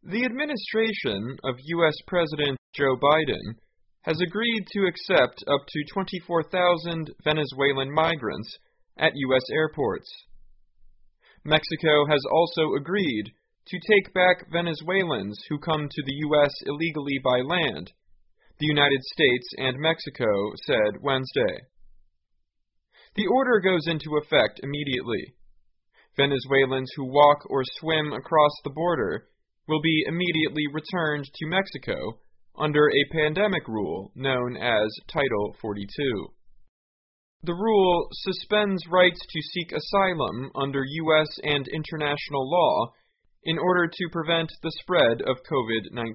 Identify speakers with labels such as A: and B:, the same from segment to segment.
A: The administration of U.S. President Joe Biden has agreed to accept up to 24,000 Venezuelan migrants at U.S. airports. Mexico has also agreed to take back Venezuelans who come to the U.S. illegally by land, the United States and Mexico said Wednesday. The order goes into effect immediately. Venezuelans who walk or swim across the border will be immediately returned to Mexico under a pandemic rule known as Title 42. The rule suspends rights to seek asylum under U.S. and international law in order to prevent the spread of COVID-19.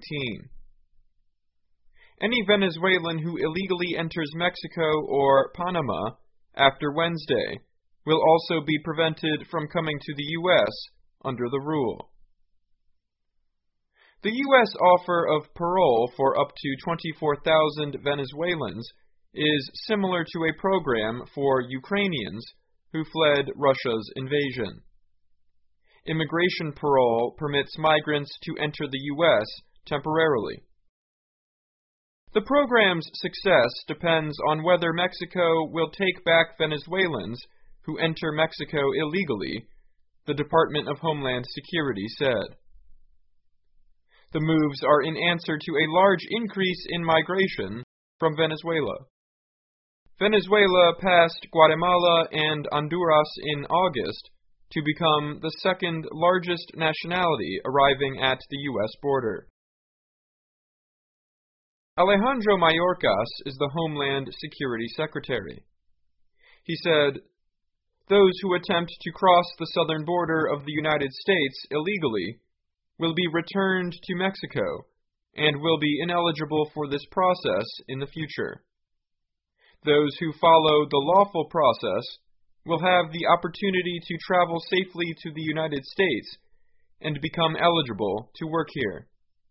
A: Any Venezuelan who illegally enters Mexico or Panama after Wednesday will also be prevented from coming to the U.S. under the rule. The U.S. offer of parole for up to 24,000 Venezuelans is similar to a program for Ukrainians who fled Russia's invasion. Immigration parole permits migrants to enter the U.S. temporarily. The program's success depends on whether Mexico will take back Venezuelans who enter Mexico illegally, the Department of Homeland Security said. The moves are in answer to a large increase in migration from Venezuela. Venezuela passed Guatemala and Honduras in August to become the second largest nationality arriving at the U.S. border. Alejandro Mayorkas is the Homeland Security Secretary. He said, "Those who attempt to cross the southern border of the United States illegally will be returned to Mexico and will be ineligible for this process in the future. Those who follow the lawful process will have the opportunity to travel safely to the United States and become eligible to work here."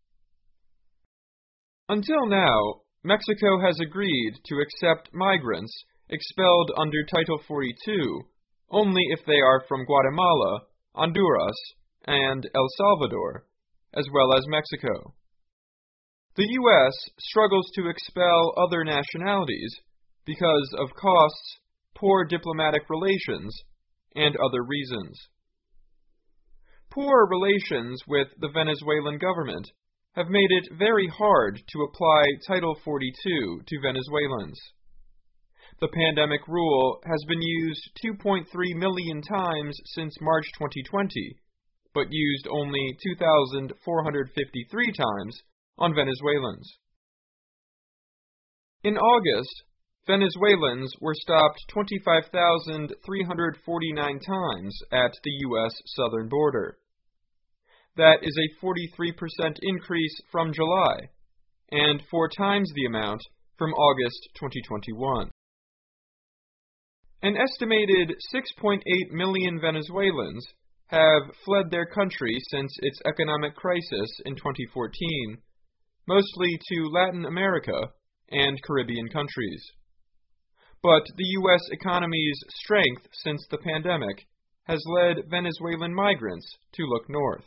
A: Until now, Mexico has agreed to accept migrants expelled under Title 42 only if they are from Guatemala, Honduras, and El Salvador, as well as Mexico. The U.S. struggles to expel other nationalities because of costs, poor diplomatic relations, and other reasons. Poor relations with the Venezuelan government have made it very hard to apply Title 42 to Venezuelans. The pandemic rule has been used 2.3 million times since March 2020, but used only 2,453 times on Venezuelans. In August, Venezuelans were stopped 25,349 times at the U.S. southern border. That is a 43% increase from July, and 4 times the amount from August 2021. An estimated 6.8 million Venezuelans have fled their country since its economic crisis in 2014, mostly to Latin America and Caribbean countries. But the U.S. economy's strength since the pandemic has led Venezuelan migrants to look north.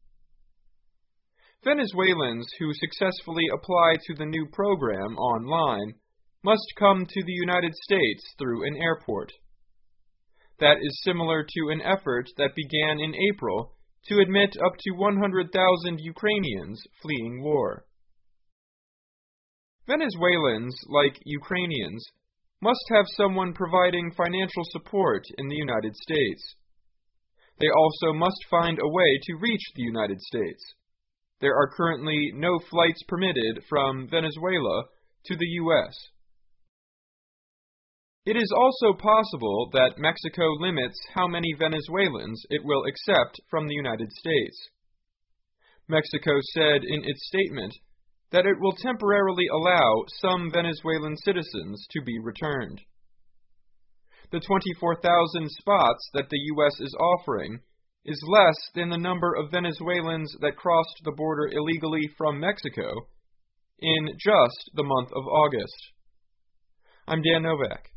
A: Venezuelans who successfully apply to the new program online must come to the United States through an airport. That is similar to an effort that began in April to admit up to 100,000 Ukrainians fleeing war. Venezuelans, like Ukrainians, must have someone providing financial support in the United States. They also must find a way to reach the United States. There are currently no flights permitted from Venezuela to the U.S. It is also possible that Mexico limits how many Venezuelans it will accept from the United States. Mexico said in its statement that it will temporarily allow some Venezuelan citizens to be returned. The 24,000 spots that the U.S. is offering is less than the number of Venezuelans that crossed the border illegally from Mexico in just the month of August. I'm Dan Novak.